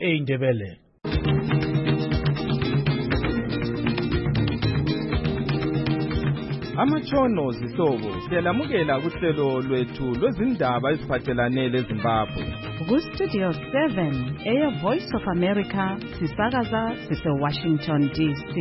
eindebele. Amatshono zihlobo siyalamukela kuhlelo lwethu lwezindaba eziphathelane leZimbabwe. Ku-Studio 7 Air Voice of America sisakaza sise-Washington DC.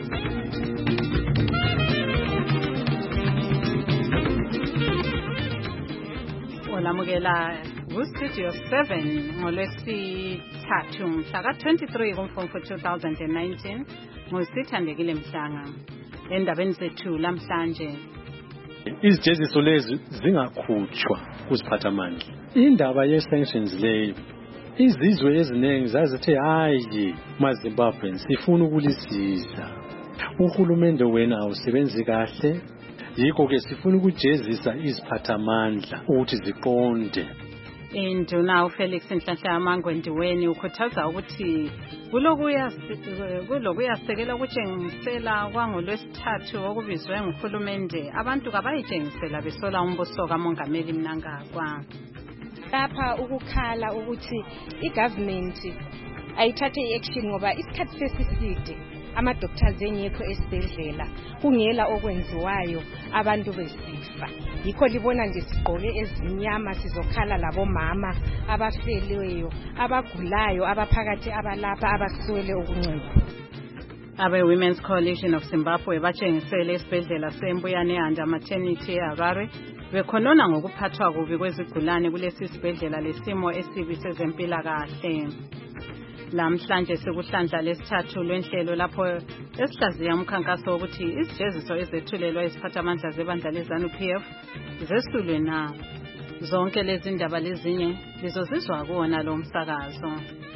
Olamukela ku-Studio 7 ngolwesithathu mhla ka-23 kuMfumfu 2019 ngosithandekile Mhlanga. Endabeni zethu lamhlanje, izijeziso lezi zingakhutshwa kuziphathamandla. Indaba ye-sanctions leyo, izizwe eziningi zazithe hayi maZimbabwe sifuna ukulisiza. Uhulumende wena awusebenzi kahle, yikho ke sifuna ukujezisa iziphathamandla ukuthi ziqonde. Induna uFelix Nhlanhla Mangwendiweni ukhuthaza ukuthi kulokuyasekela ukutshengisela kwangolwesithathu okubizwe nguhulumende abantu kabayitshengisela besola umbuso kaMongameli Mnangagwa. Lapha ukukhala ukuthi igovernment ayithathe i-action ngoba isikhathi sesiside ama-doctors engekho esibhedlela kungela okwenziwayo abantu besifa. Yikho libona nje sigqoke ezimnyama sizokhala labomama abafeleyo abagulayo abaphakathi abalapha abaswele ukuncedwa. Abe-Women's Coalition of Zimbabwe batshengisele esibhedlela seMbuyane Anda Maternity eHarare bekhonona ngokuphathwa kubi kwezigulane kulesi sibhedlela lesimo esibi sezempilakahle. Lamhlanje sekuhlandla lesithathu lwenhlelo lapho esihlaziya umkhankaso ukuthi izijeziso ezethulelwa iziphathamandla zebandla leZANU-PF zesulwe na. Zonke lezi ndaba lezinye lizozizwa kuwona lo msakazo.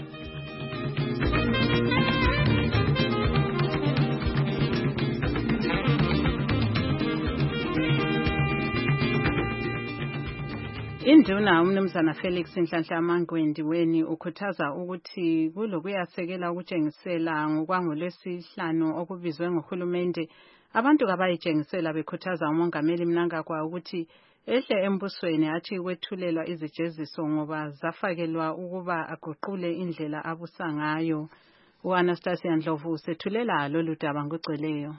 Induna umnumzana Felix Nhlanhla Mangwendiweni ukhuthaza ukuthi kulokuyasekela ukutshengisela ngokwangolwesihlanu okubizwe nguhulumende abantu kabayitshengisela bekhuthaza uMongameli Mnangagwa ukuthi ehle embusweni athi kwethulelwa izijeziso ngoba zafakelwa ukuba aguqule indlela abusa ngayo. uAnastasia Ndlovu usethulela lolu daba ngogcweleyo.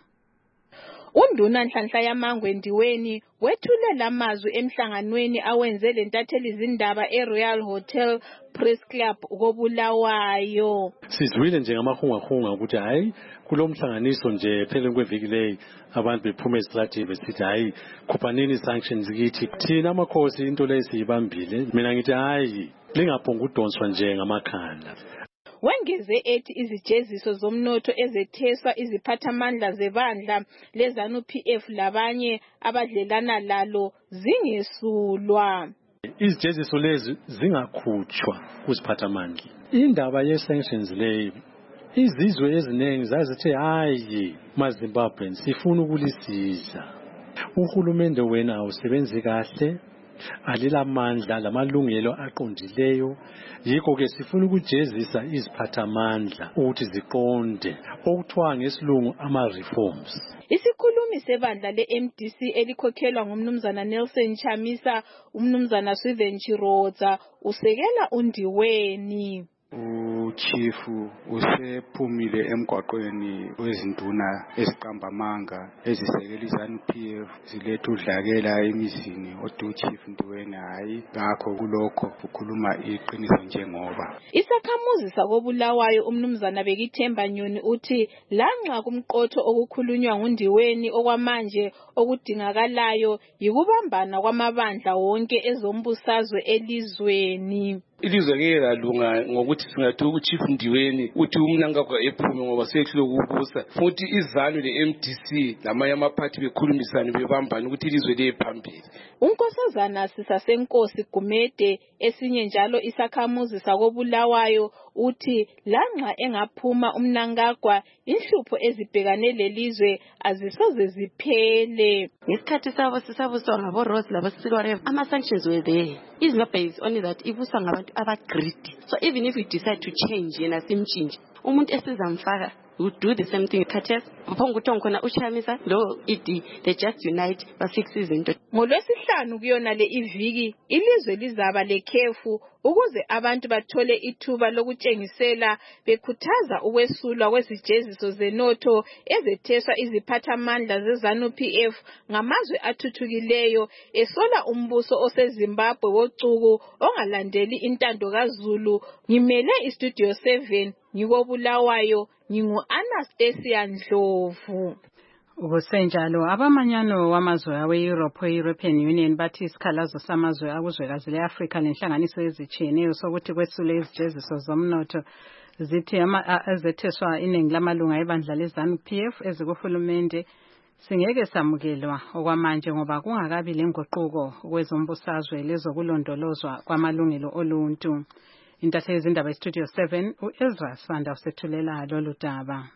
Unduna Nhlanhla Mangwendiweni wethulela amazwi emhlanganweni awenze lentatheli izindaba eRoyal Hotel Press Club koBulawayo. Sizwile njengamahungahunga ukuthi hayi kulomhlanganiso nje phela kweviki leyi abantu bephuma esitrategi besithi hayi khuphanini sanctions kithi thina amakhosi into lesiyibambile. Mina ngithi hayi lingaphonga udonswa nje ngamakhanda. Wengeze ethi izijeziso zomnotho ezetheswa iziphathamandla zebandla leZANU-PF labanye abadlelana lalo zingesulwa. Izijeziso lezi zingakhutshwa kuziphathamandla. Indaba ye-sanctions leyo, izizwe eziningi zazithe hayi maZimbabwe sifuna ukulisiza. Uhulumende wena awusebenzi kahle, alilamandla lamalungelo aqondileyo, yikho ke sifuna ukujezisa iziphathamandla ukuthi ziqonde okuthiwa ngesilungu ama-reforms. Isikhulumi sebandla le-MDC elikhokhelwa ngumnumzana Nelson Chamisa, umnumzana Swiven Chirodza usekela uNdiweni. Uchifu usephumile emgwaqweni wezinduna eziqamba amanga ezisekela iZANU-PF ziletha udlakela emizini oDuchief Ndiweni hayi ngakho kulokho ukhuluma iqiniso njengoba. Isakhamuzi sakoBulawayo umnumzana Bekithemba Nyoni uthi lanxa kumqotho okukhulunywa nguNdiweni okwamanje okudingakalayo yikubambana kwamabandla wonke ezombusazwe elizweni. Ilizwe ngeke lalunga ngokuthi singathi uChief Ndiweni uthi uMnangagwa ephume ngoba sehlule ukubusa futhi iZANU le-MDC lamanye amaphathi bekhulumisana bebambana ukuthi ilizwe liye phambili. Unkosazana Sisasenkosi Gumede esinye njalo isakhamuzi sakoBulawayo uthi lanxa engaphuma uMnangagwa inhlupho ezibhekane lelizwe azisoze ziphele. Ngesikhathi sisabuswa ngabo-Rose labo-Silwareva ama-sanctions were there. Zimbabwe is only that ibuswa ngabantu abagreedy. So even if we decide to change yena simchinje umuntu esizamfaka who do the same thing. Kates, Pongutongona Uchamisa, lo iti, they just unite, but 6 seasons. NgoLwesihlanu kuyona le iviki ilizwe lizaba lekhefu ukuze abantu bathole ithuba lokutshengisela bekhuthaza ukwesulwa kwezijeziso zenotho ezetheswa iziphathamandla zeZANU-PF ngamazwe athuthukileyo esola umbuso oseZimbabwe wocuku ongalandeli intando kaZulu. Ngimele iStudio 7 ngikobulawayo ngingu-Anastasia Ndlovu. Ukusenjalo abamanyano wamazwe awe-Europe European Union bathi isikhalazo samazwe akuzwekazi le-Afrika lenhlanganiso ezitshiyeneyo sokuthi kwesule izijeziso zomnotho zithi ezetheswa iningi lamalunga ebandla leZANU-PF ezikuhulumende singeke samukelwa okwamanje ngoba kungakabi lenguquko kwezombusazwe lezokulondolozwa kwamalungelo oluntu. Intatheli yezindaba eStudio 7 uEzra Sanda usethulela lolu daba.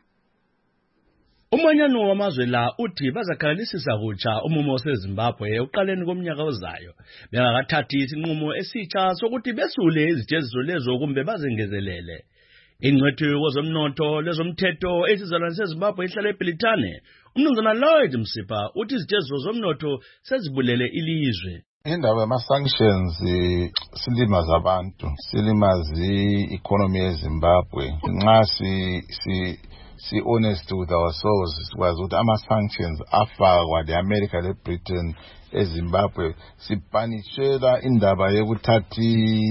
Umanyano wamazwe la uthi bazakhalalisisa kutsha umumo waseZimbabwe uqaleni komnyaka ozayo bengakathathi isinqumo esitsha sokuthi besule izijeziso lezo kumbe bazengezelele. Ingcwethu kwezomnotho lezomthetho esizalwane seZimbabwe ihlala eBrithani umnumzana Lloyd Msipha uthi izijeziso zomnotho sezibulele ilizwe. Indaba yama-sanctions silimaza abantu, silimaza i-economy yeZimbabwe. Nxa si honest with ourselves, sikwazi ukuthi ama-sanctions afakwa le-America le-Britain eZimbabwe sipanishela indaba yokuthatha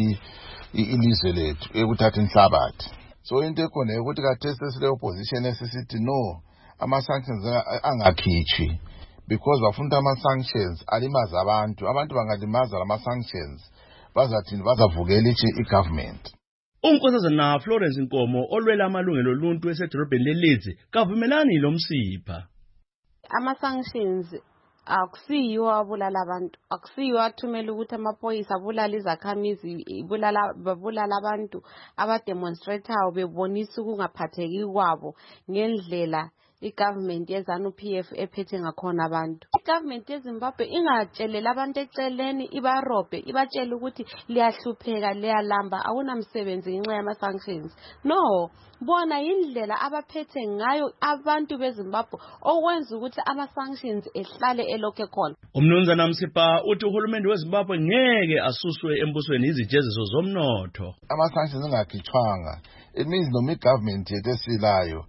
ilizwe lethu, yokuthatha inhlabathi. So into ekhona ukuthi kathesi sile opposition esisithi no, ama-sanctions angakhitshwi because bafuna ama-sanctions alimaza abantu bangalimaza lama-sanctions bazathini bazavukela i-government. Unkosazana Florence Nkomo olwela amalungelo oluntu esedolobheni leLeeds kavumelani lo Msipha. Ama-sanctions akusiyiwo abulala abantu, akusiyiwo athumela ukuthi amaphoyisa abulala izakhamizi, babulala abantu abademonstratayo bebonisa ukungaphatheki kwabo ngendlela i-government yeZANU-PF ephethe ngakhona abantu. I-government yeZimbabwe ingatshelela abantu eceleni ibarobhe, ibatshela ukuthi liyahlupheka liyalamba akunamsebenzi ngenxa yama-sanctions. No, bona indlela abaphethe ngayo abantu beZimbabwe okwenza ukuthi ama-sanctions ehlale elokhe khona. Umnumzana Msipha uthi uhulumende weZimbabwe ngeke asuswe embusweni izijeziso zomnotho. Ama-sanctions engakhitshwanga, it means noma i-government yethu esilayo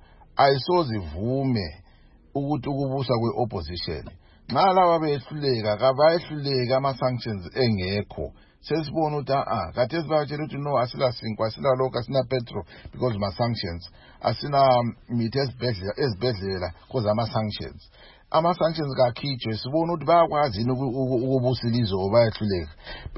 ayisozivume ukuthi ukubusa kwe-opposition. Nxa laba behluleka kabayehluleka ama-sanctions engekho. Sesibona ukuthi kathesi bayatshela ukuthi no, asila sinkwa, asila lokhu, asina petrol because ma-sanctions, asina mithi ezibhedlela because ama-sanctions. Ama-sanctions kakhitshwe sibona ukuthi bayakwazi ukubusa ilizwe bayehluleka.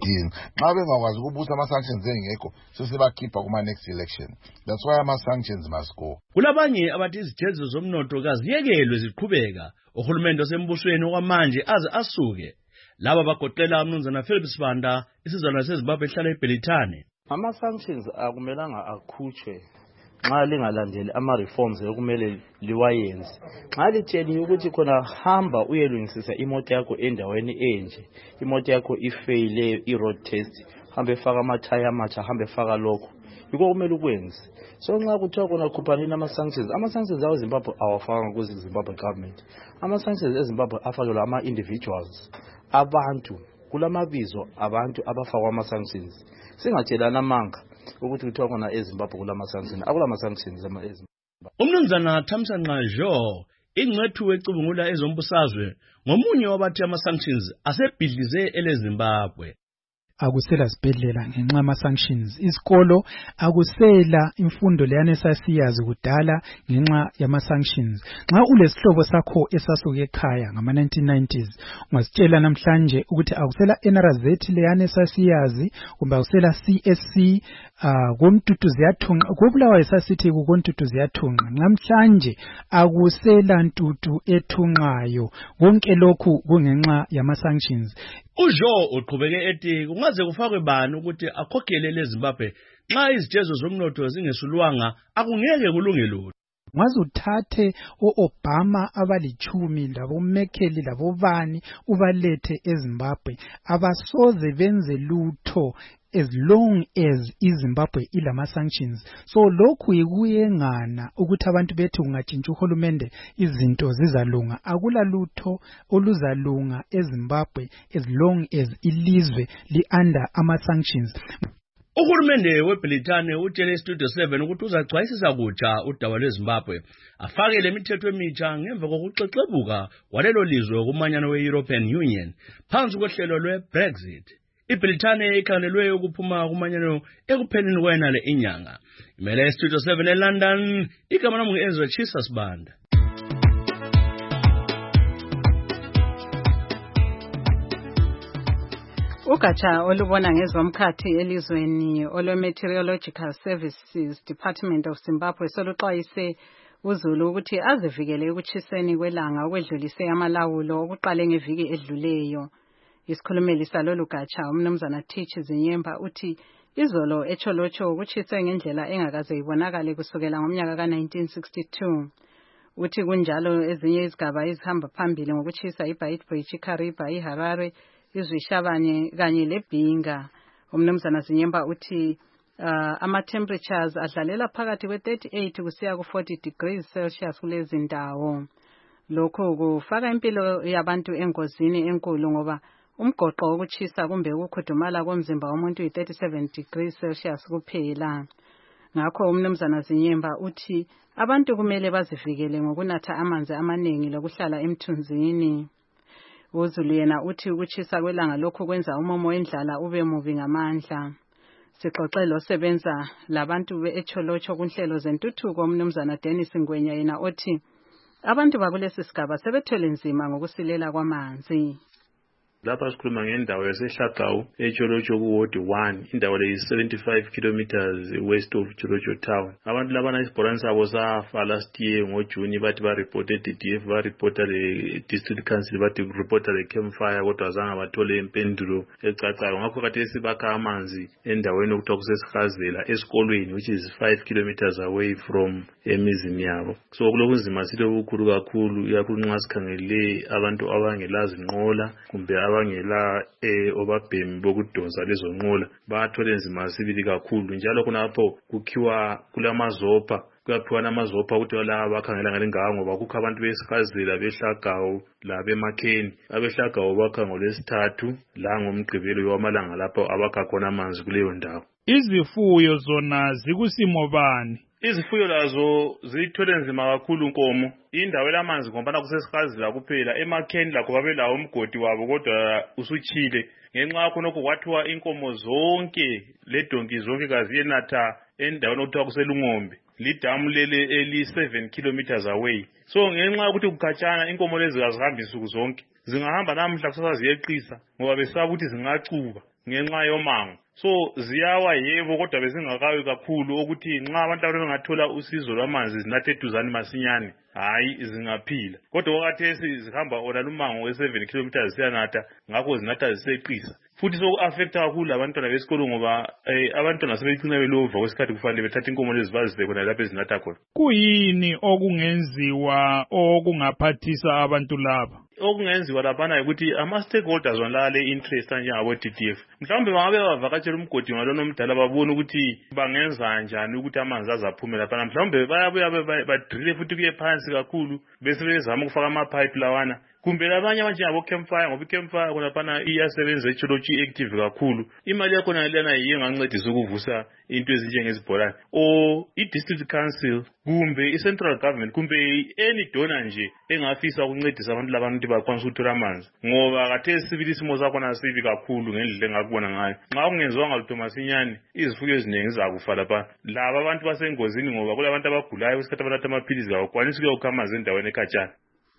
Nxa bengakwazi ukubusa ama-sanctions engekho sesebakhipha kuma-next election. That's why ama-sanctions must go. Kulabanye abathi izijeziso zomnotho kaziyekelwe ziqhubeka uhulumende osembusweni okwamanje aze asuke. Laba bagoqela umnumzana Philip Sibanda isizalwane seZimbabwe ehlala eBrithani. Ama-sanctions akumelanga akhutshwe nxa lingalandeli ama-reforms okumele liwayenze. Nxa litsheliwe ukuthi khona hamba uyelungisisa imoto yakho endaweni enje, imoto yakho ifeyile i-road test, hambe faka amathaya amatsha, hambe faka lokho, yikho kumele ukwenze. So nxa kuthiwa khona khuphanini ama-sanctions awo Zimbabwe awafakanga kuzi Zimbabwe government. Ama-sanctions eZimbabwe afakelwa ama-individuals, abantu, kulamabizo abantu abafakwa ama-sanctions. Singatshelana amanga ukuthi kuthiwa khona eZimbabwe kulama-sanctions, akulama-sanctions eZimbabwe. Umnumzana Thamsanqa Jo ingcwethu ecubungula ezombusazwe ngomunye wabathi ama-sanctions asebhidlize eleZimbabwe. Akusela sibhedlela ngenxa yama-sanctions. Isikolo akusela imfundo leyana esasiyazi kudala ngenxa yama-sanctions. Nxa ulesihlobo sakho esasuke ekhaya ngama-1990s, ungasitshela namhlanje ukuthi akusela NRZ leyana esasiyazi kumbe akusela CSC, koMtutu ziyathunqa, koBulawayo sasithi koMtutu ziyathunqa. Namhlanje akusela ntutu ethunqayo. Konke lokhu kungenxa yama-sanctions. uJo uqhubeke ethi kungaze kufakwe bani ukuthi akhokhele leZimbabwe nxa izijezo zomnotho zingesulwanga akungeke kulunge lutho. Ungaze uthathe o-Obama abali10 labo-Merkel labobani ubalethe eZimbabwe abasoze benze lutho as long as iZimbabwe ilama sanctions. So lokhu ikuyengana ukuthi abantu bethu kungatshintsha uhulumende izinto zizalunga. Akula lutho oluzalunga eZimbabwe as long as ilizwe li under ama sanctions. Uhulumende weBritane utshele Studio 7 ukuthi uzagcwayisisa kutsha udaba lweZimbabwe afake lemithetho emitsha ngemva kokuxexebuka walelo lizwe kumanyano we-European Union phansi kohlelo lwe-Brexit. iBritane ikhangelwe ukuphuma kumanyano ekupheleni kwenale inyanga. Imele Studio 7 eLondon, igama lami ngu-Ezra Chisas Banda. Ugatsha olubona ngezomkhathi elizweni olwe-Meteorological Services Department of Zimbabwe soluxwayise uZulu ukuthi azivikele ekutshiseni kwelanga okwedlulise amalawulo okuqale ngeviki edluleyo. Isikhulumeli salolu gatsha umnumzana Tichi Zinyemba uthi izolo eCholocho kuchise ngendlela engakaze ibonakale kusukela ngomnyaka ka-1962. Uthi kunjalo ezinye izigaba ezihamba phambili ngokuchisa iBeitbridge, iKariba, iHarare, izwishabanye kanye leBhinga. Umnumzana Zinyemba uthi ama-temperatures adlalela phakathi kwe-38 kusiya ku-40 degrees Celsius kulezi ndawo. Lokho kufaka impilo yabantu engozini enkulu ngoba umgoqo wokuchisa kumbe ukukhudumala komzimba womuntu yi-37 degrees Celsius kuphela. Ngakho umnumzana Zinyemba uthi abantu kumele bazivikele ngokunatha amanzi amaningi lokuhlala emthunzini. uZulu yena uthi ukuchisa kwelanga lokho kwenza umomo wendlala ube mubi ngamandla. Sixoxelo sebenza labantu beCholocho kunhlelo zentuthuko umnumzana Dennis Ngwenya yena othi abantu bakulesi sigaba sebethole nzima ngokusilela kwamanzi. Lapha sikhuluma ngendawo yaseHlagawu eCholocho kuward 1, indawo le 75 kilometers west of Cholocho town. Abantu labana isibhorane sabo safa last year ngoJuni bathi ba reported DDF ba reported le district council bathi reported le campfire kodwa azange bathole impendulo ecacayo. Ngakho khathesi bakha amanzi endaweni okuthiwa kusesikhazela esikolweni which is 5 kilometers away from emizini yabo. So kulokunzima silokukhulu kakhulu ikakhulu nxa sikhangele abantu abangelazi nqola kumbe abangela obabhemi bokudonsa lezo nqola bathole nzima sibili kakhulu. Njalo khonapho kukhiwa kulamazopa kuyaphiwa namazopa ukuthi laba bakhangela ngalengawo ngoba kukho abantu besikhazela beHlagawu labemakheni. abeHlagawu bakha ngolwesithathu la ngomgqibelo wamalanga lapho abakha khona amanzi kuleyo ndawo. Izifuyo zona zikusimo bani? Izifuyo lazo zithole nzima kakhulu inkomo. Indawo elamanzi ngoba kusesikhazela kuphela. Emakheni lakho babelawo umgodi wabo kodwa usutshile. Ngenxa yakho nokho kwathiwa inkomo zonke ledonki zonke kaziyenatha endaweni okuthiwa kuselungombe. Lidamu lele eli 7 kilometers away. So ngenxa yokuthi kukhatshana inkomo lezi azihambi insuku zonke. Zingahamba namhla kusasa ziyeqisa ngoba besaba ukuthi zingacuba ngenxa yomango. So ziyawa yebo kodwa bezingakawi kakhulu ukuthi nxa abantu abantu bengathola usizo lwamanzi zinathe eduzane masinyane hayi zingaphila. Kodwa okhathesi zihamba ona lumango we7 kilometers ziyanatha ngakho zinatha ziseqisa. Futhi so affecta kakhulu abantwana besikolo ngoba abantwana sebecina belova kwesikhathi kufanele bethathe inkomo lezi bazise khona lapho ezinatha khona. Kuyini okungenziwa okungaphathisa abantu laba? Okungenziwa laphana ukuthi ama-stakeholders onlale interest njengabo-DDF mhlawumbe bangabe bavakatshela umgodi ngalona omdala babone ukuthi bangenza njani ukuthi amanzi azaphume laphana. Mhlawumbe bayabuya badrille futhi kuye phansi kakhulu bese bezama ukufaka amapipe lawana. Kumbe labanye abanjengabo campfire ngoba icampfire khonaphana iyasebenza eCholocho active kakhulu. Imali yakhona lena yiyo engancedisa ukuvusa into ezinjengezibholane. O i-district council kumbe i-central government kumbe any donor nje engafisa ukuncedisa abantu labantu bakwanisa ukuthola amanzi. Ngoba khathesi sibili isimo sakhona sibi kakhulu ngendlela engakubona ngayo. Nxa kungenziwanga lutho masinyane izifuyo eziningi zizakufa lapha. Laba abantu basengozini ngoba kulabantu abagulayo isikhathi abanatha amaphilisi awakwanisi ukuyokha amanzi endaweni ekhatshana.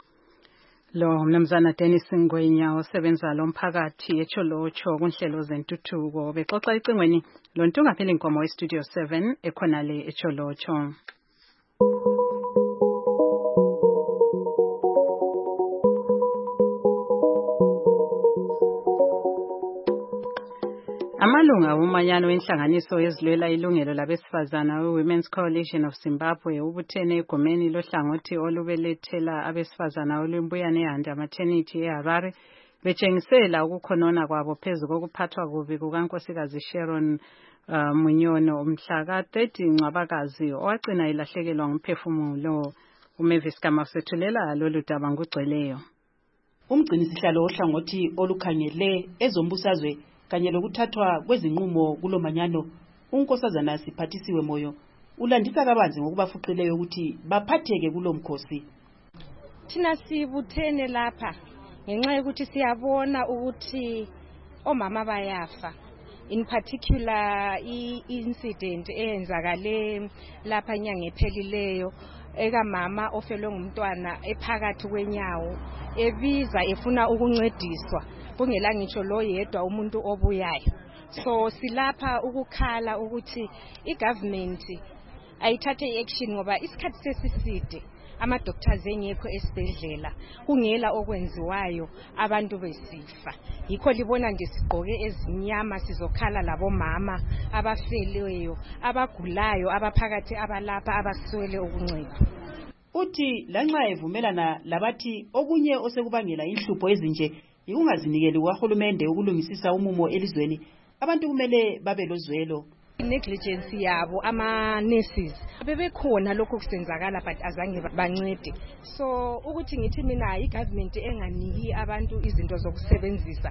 Lo mnumzana Dennis Ngwenya osebenza lo mphakathi eCholocho kunhlelo zentuthuko bexoxa icingweni lo ntungapheli inkomo weStudio 7 ekhona le eCholocho. Amalunga omanyano wenhlanganiso yezilwela ilungelo labesifazana we-Women's Coalition of Zimbabwe ubuthene egomeni lohlangothi olubelethela abesifazana olumbuyane eHanda maternity eHarare betshengisela ukukhonona kwabo phezu kokuphathwa kubi kukankosikazi Sharon Munyono umhla ka-30 Ncwabakazi owagcina ilahlekelwa ngumphefumulo. uMavis Gama usethulela lolu daba ngugcweleyo. Umgcinisihlalo ohlangothi olukhangele ezombusazwe kanye lokuthathwa kwezinqumo kulomanyano uNkosazana Siphathisiwe Moyo ulandisa kabanzi ngokubafuqileyo ukuthi baphatheke kulomkhosi. Thina sibuthene lapha ngenxa yokuthi siyabona ukuthi omama bayafa, in particular i-incident eyenzakale lapha inyanga ephelileyo ekamama ofelwe ngumntwana ephakathi kwenyawo ebiza efuna ukuncediswa kungela ngitsho lo yedwa umuntu obuyayo. So silapha ukukhala ukuthi igovernment ayithathe iaction ngoba isikhathi sesiside ama-doctors engekho esibhedlela kungela okwenziwayo abantu besifa. Yikho libona nje sigqoke ezimnyama sizokhala labomama abafeleyo abagulayo abaphakathi abalapha abaswele ukuncedwa. Uthi lanxa evumelana labathi okunye osekubangela inhlupho ezinje yikungazinikeli kuhulumende ukulungisisa umumo elizweni, abantu kumele babe lozwelo. Negligence yabo ama-nurses bebekhona lokho kusenzakala but azange bancede. So ukuthi ngithi mina i-government enganiki abantu izinto zokusebenzisa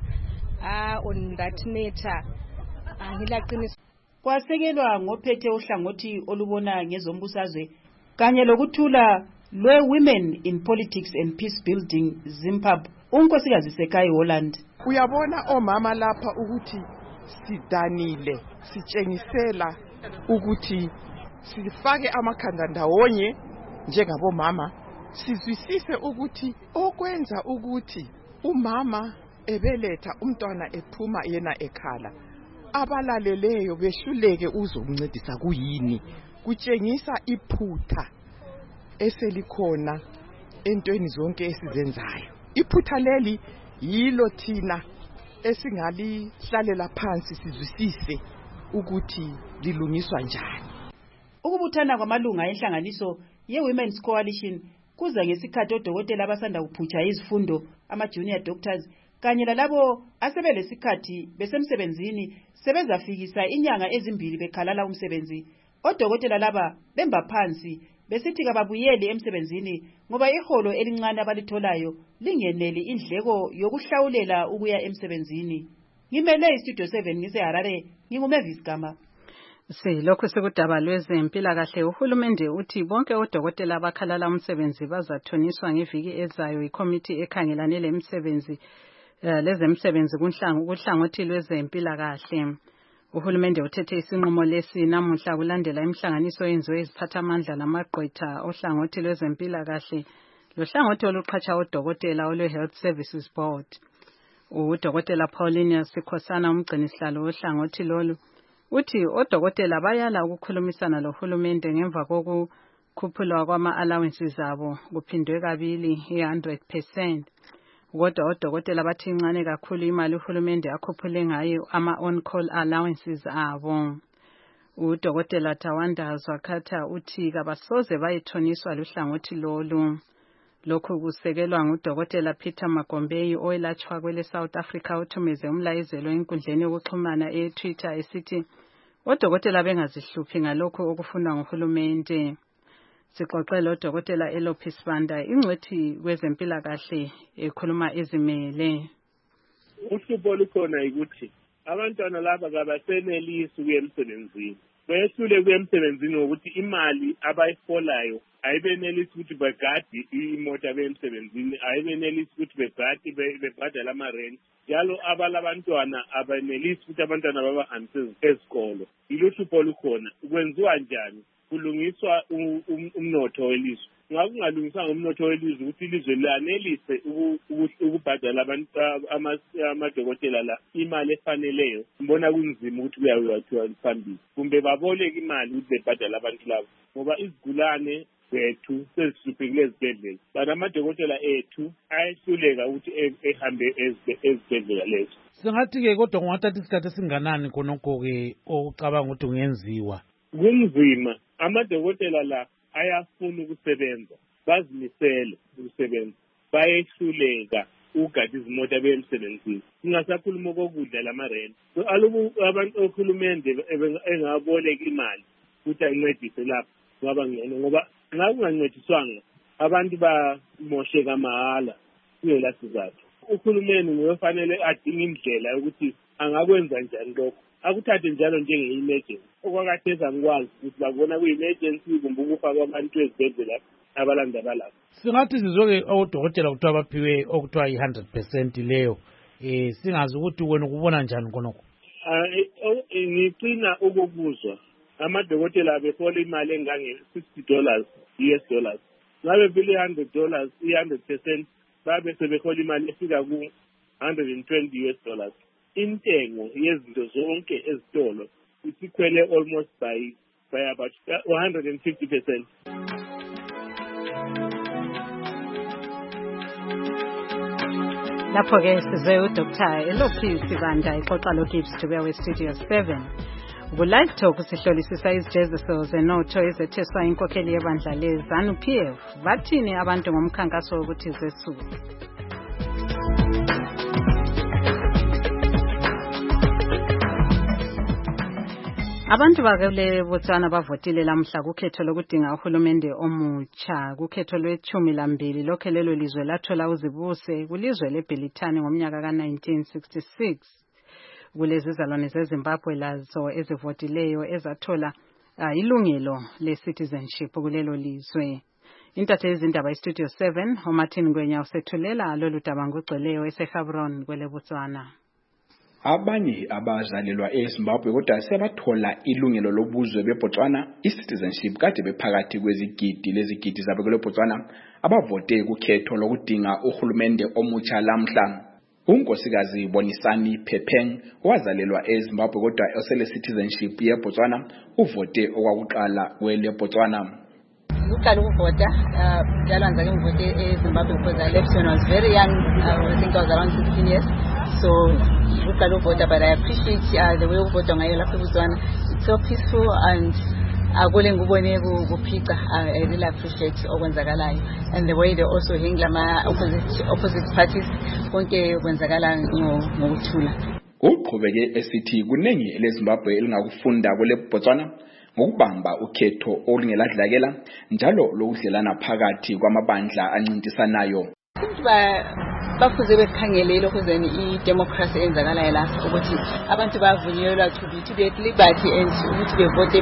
on that matter angilaqiniso. Kwasekelwa ngophethe uhlangothi olubona ngezombusazwe kanye lokuthula lwe-Women in Politics and Peace Building Zimbabwe unkosikazi Sekai Holland. Uyabona omama lapha ukuthi sidanile, sitshengisela ukuthi sifake amakhanda ndawonye njengabomama, sizwisise ukuthi okwenza ukuthi umama ebeletha umntwana ephuma yena ekhala abalaleleyo behluleke uzomncedisa kuyini, kutshengisa iphutha eselikhona entweni zonke esizenzayo. Iphutha leli yilo thina esingalihlalela phansi sizwisise ukuthi lilungiswa njani. Ukubuthana kwamalunga enhlanganiso ye-Women's Coalition kuza ngesikhathi odokotela abasanda kuphutsha izifundo ama-junior doctors kanye lalabo asebelesikhathi besemsebenzini sebezafikisa inyanga ezimbili bekhalala umsebenzi. Odokotela laba bemba phansi besithi kababuyeli emsebenzini ngoba iholo elincane abalitholayo lingeneli indleko yokuhlawulela ukuya emsebenzini. Ngimele istudio 7 ngiseHarare, nginguMavis Gama. Lokho sekudaba lwezempilakahle uhulumende uthi bonke odokotela abakhalala umsebenzi bazathoniswa ngeviki ezayo ikomiti ekhangelane lemisebenzi lezemsebenzi kuhlangothi lwezempilakahle. Uhulumende uthethe isinqumo lesi namuhla kulandela imihlanganiso yenziwe iziphathamandla lamagqwetha ohlangothi lwezempilakahle lohlangothi oluqhatsha odokotela olwe-Health Services Board. Udokotela Pauline Sikhosana umgcinisihlalo ohlangothi lolu uthi odokotela bayala ukukhulumisana lohulumende ngemva kokukhuphulwa kwama-allowances abo kuphindwe kabili 100%. Kodwa odokotela bathi incane kakhulu imali uhulumende akhuphule ngayo ama-on-call allowances abo. Udokotela Tawanda Zwakatha uthi kabasoze bayithoniswa luhlangothi lolu. Lokhu kusekelwa ngudokotela Peter Magombeyi owelatshwa kwele South Africa uthumeze umlayezelo enkundleni yokuxhumana e-Twitter esithi odokotela bengazihluphi ngalokho okufunwa nguhulumende. Sixoxele udokotela Elopis Banda ingcwethi kwezempilakahle ekhuluma ezimele. Uhlupho olukhona ukuthi abantwana laba kabasenelisi ukuya emsebenzini. Behlule ukuya emsebenzini ngokuthi imali abayifolayo ayibenelisi ukuthi begadi imota bemsebenzini, ayibenelisi ukuthi begadi bebhadala ama-rent. Njalo abalabantwana abenelisi ukuthi abantwana babahambise ezikolo. Iluhlupho olukhona. Kwenziwa njani? Kulungiswa umnotho welizwe. Ngakungalungiswa ngomnotho welizwe ukuthi ilizwe lanelise ukubhadala amadokotela la imali efaneleyo. Mbona kunzima ukuthi kuyawathiwa phambili. Kumbe baboleke imali ukuthi bebhadala abantu labo. Ngoba izigulane bethu sezihluphekile ezibhedlela. Bana amadokotela ethu ayehluleka ukuthi ehambe ezibhedlela lezo. Singathi-ke kodwa kungathatha isikhathi esinganani khonokho-ke okucabanga ukuthi kungenziwa? Kunzima. Amadokotela la ayafuna ukusebenza, bazimisele ukusebenza, bayehluleka ukugada izimoto abe emsebenzini. Singasakhuluma okokudla lamarent. So alubu abantu okhulumende engaboleka imali ukuthi ayincedise lapho ngaba ngcono ngoba nxa kungancediswanga abantu bamosheka mahala kuyela sizathu. Uhulumeni ngofanele adinga indlela yokuthi angakwenza njani lokho. Akuthathe njalo njenge-emergency. Okwakathesa ngikwazi ukuthi babona kuyi-emergency kumbe ukufa kwabantu ezibhedlela abalanda balapho. Singathi sizwe-ke odokotela kuthiwa baphiwe okuthiwa yi-100% leyo. Singazi ukuthi wena ukubona njani khonokho. Ngicina ukubuzwa. Amadokotela befola imali engange-$60 US dollars. Ngabe bile $100 i-100% babe sebefola imali efika ku-$120 US dollars. Intengo yezinto zonke ezitolo isikhwele almost by about 150%. Lapho-ke size uDr. Elophisi Sibanda exoxa loGibbs Dube weStudio 7. Ku-Live Talk sihlolisisa izijeziso zenotho ezetheswa inkokheli yebandla leZANU-PF. Bathini abantu ngomkhankaso wokuthi zesuku? Abantu bakule Botswana bavotile lamhla kukhetho lokudinga uhulumende omutsha. Kukhetho lwe-12 lokho lelo lizwe lathola uzibuse kulizwe leBrithani ngomnyaka ka-1966. Kulezi zalwane zeZimbabwe lazo ezivotileyo ezathola ilungelo le-citizenship kulelo lizwe. Intatheli izindaba iStudio 7 uMartin Ngwenya usethulela lolu daba ngogcweleyo eseHabron kwele Botswana. Abanye abazalelwa eZimbabwe kodwa sebathola ilungelo lobuzwe beBotswana i-citizenship kade bephakathi kwezigidi lezigidi zabo kwele Botswana abavote kukhetho lokudinga uhulumende omutsha lamhla. Unkosikazi Bonisani Phepeng owazalelwa eZimbabwe kodwa osele citizenship yeBotswana uvote okwakuqala kwele Botswana. Uqala ukuvota njalo anzake ngivote eZimbabwe because I left when I was very young. I think I was around 16 years. So uqala ukuvota, but I appreciate the way ukuvota ngayo lapha eBotswana. It's so peaceful and akule ngubone kuphica. I really appreciate okwenzakalayo and the way they also handle ama opposite parties konke kwenzakala ngokuthula. Uqhubeke esithi kunengi eleZimbabwe elingakufunda kwele Botswana ngokubamba ukhetho olungeladlakela njalo lokudlelana phakathi kwamabandla ancintisanayo. Bafuze bekhangele lokho zeni i-democracy enzakalayo lapha ukuthi abantu bavunyelwa to be at liberty and ukuthi bevote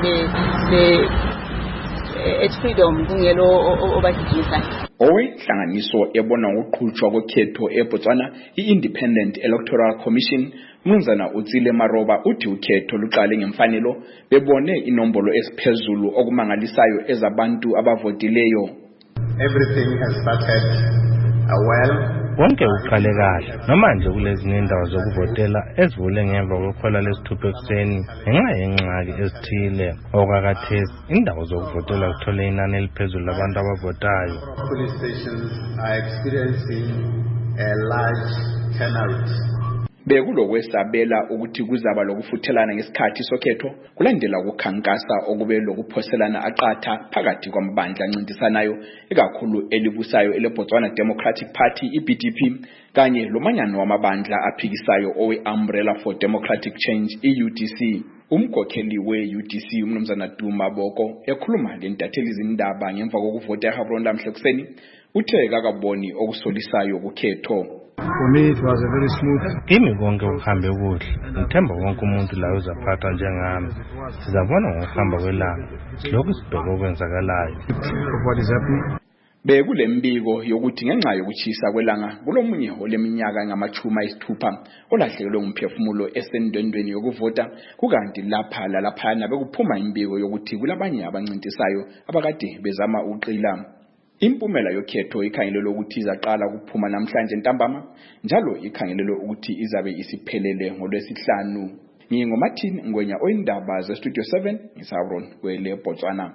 at freedom kungelo obagijisa. Owenhlanganiso ebona ngokuqhutshwa kwekhetho eBotswana i-Independent Electoral Commission Mnumzana Utsile Maroba uthi ukhetho luqale ngemfanelo bebone inombolo esiphezulu okumangalisayo ezabantu abavotileyo. Everything has started well. Konke uqale kahle namanje kulezinye indawo zokuvotela ezivule ngemva kwekhola lesithupha ekuseni ngenxa yengxaki ezithile okwakathesi indawo zokuvotela zithole inani eliphezulu labantu abavotayo. Police stations are experiencing a large turnout. Bekulokwesabela ukuthi kuzaba lokufuthelana ngesikhathi sokhetho kulandela ukukhankasa okube lokuphoselana aqatha phakathi kwamabandla ancintisanayo ikakhulu elibusayo eleBotswana Democratic Party iBDP kanye lomanyano wamabandla aphikisayo owe-Umbrella for Democratic Change iUDC. Umkhokheli we-UDC uMnumzana Duma Boko ekhuluma lentatheli izindaba ngemva kokuvota eHabron lamhla ekuseni uthe kakaboni okusolisayo kukhetho. For me it was a very smooth. Kimi konke ukuhambe kuhle. Ngithemba wonke umuntu la uzaphatha njengami. Sizabona ngokuhamba kwelanga. Lokhu sibheke okwenzakalayo. What is happening? Bekulembiko yokuthi ngenxa yokuchisa kwelanga kulomunye oleminyaka engamachuma isithupha olahlekelwe ngumphefumulo esendwendweni yokuvota kukanti lapha lalaphana bekuphuma imbiko yokuthi kulabanye abancintisayo abakade bezama uqila. Impumela yokhetho ikhangelelwe ukuthi izaqala kuphuma namhlanje ntambama njalo ikhangelelwe ukuthi izabe isiphelele ngoLwesihlanu. NgingoMartin Ngwenya oyindaba zeStudio 7 ngisaron kwele Botswana.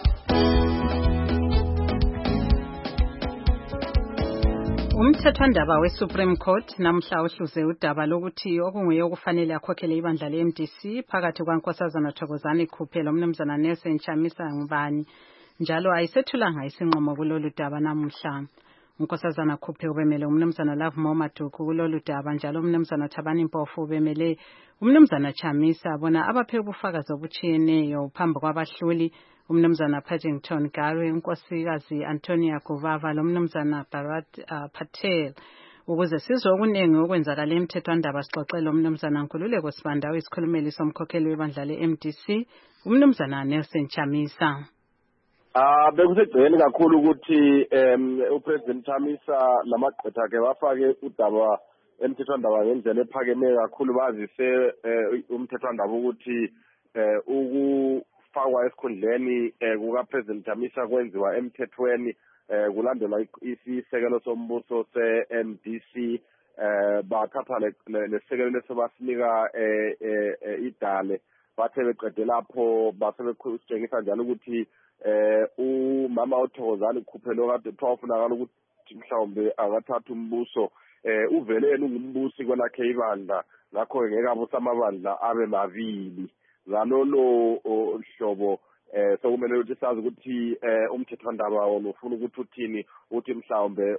Umthethwandaba weSupreme Court namhla ohluze udaba lokuthi okunguye okufanele akhokhele ibandla leMDC phakathi kwaNkosazana Thokozani Khuphe loMnumzana Nelson Chamisa ngubani njalo ayisethulanga isinqumo kulolu daba namuhla. unkosazana Khuphe ubemele umnumzana Love Momaduku kulolu daba njalo umnumzana Thabani Mpofu ubemele umnumzana Chamisa bona abaphe ubufakazi obutshiyeneyo phambi kwabahluli umnumzana Paddington Gary unkosikazi Antonia Guvava lomnumzana Bharat Patel ukuze sizwe okuningi okwenzakala emthethwandaba sixoxele umnumzana Nkululeko Sibanda isikhulumeli somkhokheli webandla le-MDC umnumzana Nelson Chamisa. Bekusegcikeni kakhulu ukuthi uPresident Chamisa lamagqwetha akhe bafake udaba emthethwandaba ngendlela ephakeme kakhulu bazise umthethwandaba ukuthi ukufakwa esikhundleni kukaPresident Chamisa kwenziwa emthethweni kulandela isisekelo sombuso se-MDC bathatha lesisekelo lesibasinika idale bathe beqede lapho basebetshengisa njalo ukuthi umama uThokozani Khuphe kade kwafunakala ukuthi mhlawumbe angathatha umbuso uveleni ungumbusi kwelakhe ibandla ngakho ngeke abusa amabandla abe mabili ngalolo hlobo sokumele ukuthi sazi ukuthi umthethwandaba wona ufuna ukuthi uthini uthi mhlawumbe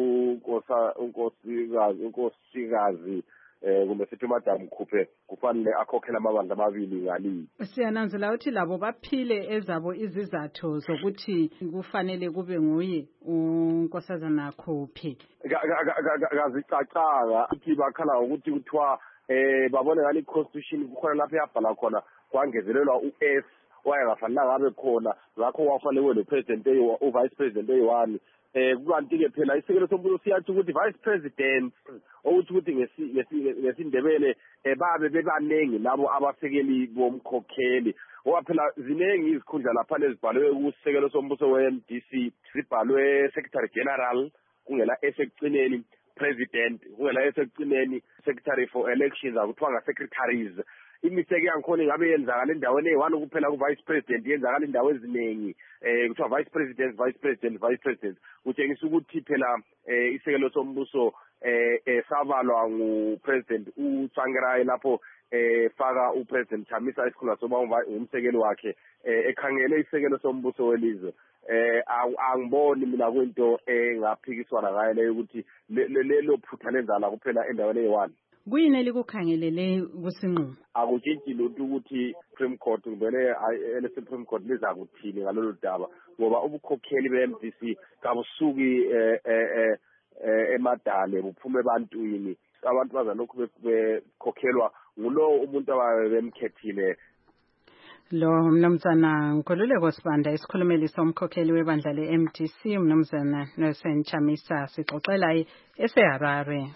unkosikazi kumbe sithi uMadam Khuphe kufanele akhokhele amabandla amabili ngalini. Siyananzela ukuthi labo baphile ezabo izizathu zokuthi kufanele kube nguye unkosazana Khuphe. Kazicacanga ukuthi bakhala ukuthi kuthiwa babone ngani constitution kukhona lapho yabhala khona kwangezelelwa u-S wayengafanelanga abe khona ngakho wafanele lo president vice president eyi-1 kukanti-ke phela isekelo sombuso siyathi ukuthi vice president ukuthi ngesindebele babe bebaningi labo abasekeli bomkhokheli ngoba phela ziningi izikhundla laphana ezibhalwe kusekelo sombuso we-MDC zibhalwe secretary general kungela esekucineni president kungela esekucineni secretary for elections akuthiwa nga-secretaries imiseke yangikhona ingabe yenzakala endaweni eyi-1 kuphela ku-vice president yenzakala indawo eziningi kuthiwa vice president kutshengisa ukuthi phela isekelo sombuso sabalwa ngupresident uTsvangirai lapho faka upresident Chamisa isikhundla soba umsekeli wakhe ekhangele isekelo sombuso welizwe angiboni mina kwinto engaphikiswana ngayo leyo ukuthi lelo phutha lenzala kuphela endaweni eyi-1. Kuyini elikukhangelele kusinqumo? Akutshintshi lutho ukuthi Supreme Court ngibele Supreme Court liza kuthini ngalolu daba ngoba ubukhokheli be-MDC kabusuki emadale buphume ebantwini abantu bazalokhu bekhokhelwa ngulo umuntu ababemkhethile. Lo mnumzana Nkululeko Sibanda isikhulumeli somkhokheli webandla le-MDC umnumzana Nelson Chamisa sixoxela eseHarare.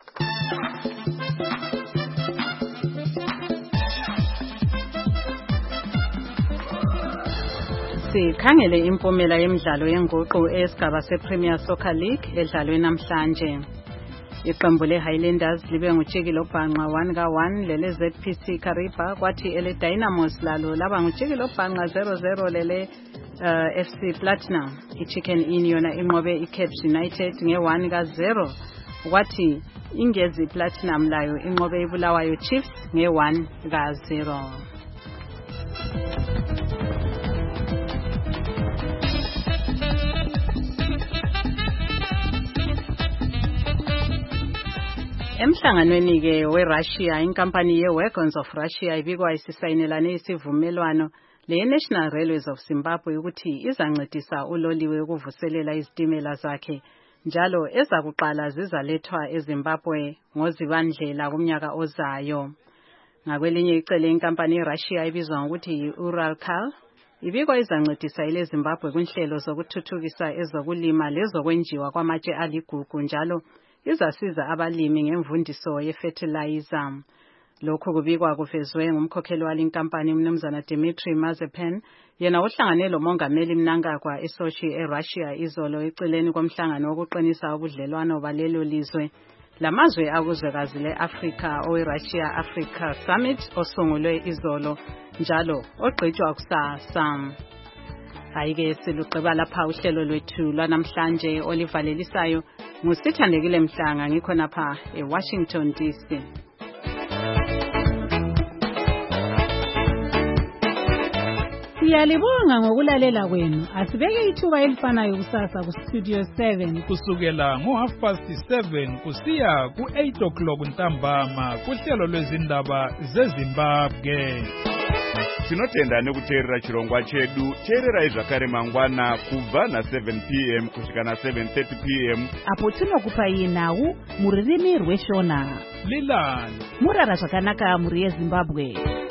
Sikhangele impumela yemidlalo yenguqu esigaba sePremier Soccer League edlalwe namhlanje. Iqembu leHighlanders libe ngujikilo bhanqa 1-1 lele ZPC Kariba kwathi ele Dynamos lalo laba ngujikilo bhanqa 0-0 lele FC Platinum. iChicken Inn yona inqobe iCaps United nge1-0 kwathi Ingezi Platinum layo inqobe iBulawayo Chiefs nge1-0. Emhlanganweni ke weRussia inkampani yeWagons of Russia ibikwa isisayinelane isivumelwano leNational Railways of Zimbabwe ukuthi izancedisa uloliwe ukuvuselela izitimela zakhe njalo ezakuqala zizalethwa eZimbabwe ngoZibandlela kumnyaka ozayo. Ngakwelinye icele inkampani yeRussia ibizwa ngokuthi Uralkal ibikwa izancedisa ile Zimbabwe kwinhlelo zokuthuthukisa ezokulima lezokwenjiwa kwamatshe aligugu njalo izasiza abalimi ngemvundiso yefertilizer. Lokhu kubikwa kuvezwe ngumkhokheli wale inkampani umnumzana Dmitry Mazepan yena uhlangane lomongameli Mnangagwa eSochi eRussia izolo eceleni komhlangano wokuqinisa ubudlelwano balelo lizwe lamazwe akuzwekazi leAfrika oweRussia Africa Summit osungulwe izolo njalo ogqitshwa kusasa. Ayike siluqeba lapha uhlelo lwethu lwanamhlanje olivalelisayo ngusithandekile Mhlanga ngikho napha eWashington DC. Siyalibonga ngokulalela kwenu. Asibeke ithuba elifanayo kusasa ku-Studio 7 kusukela ngo7:30 kusiya ku8 ntambama kuhlelo lwezindaba zeZimbabwe. Tinotenda nekuteerera chirongwa chedu. Teerera zvakare mangwana kubva na7 p.m. kusvika na7:30 p.m. apo tinokupai nhau muririmi rweshona. Lilani murara zvakanaka muri yeZimbabwe.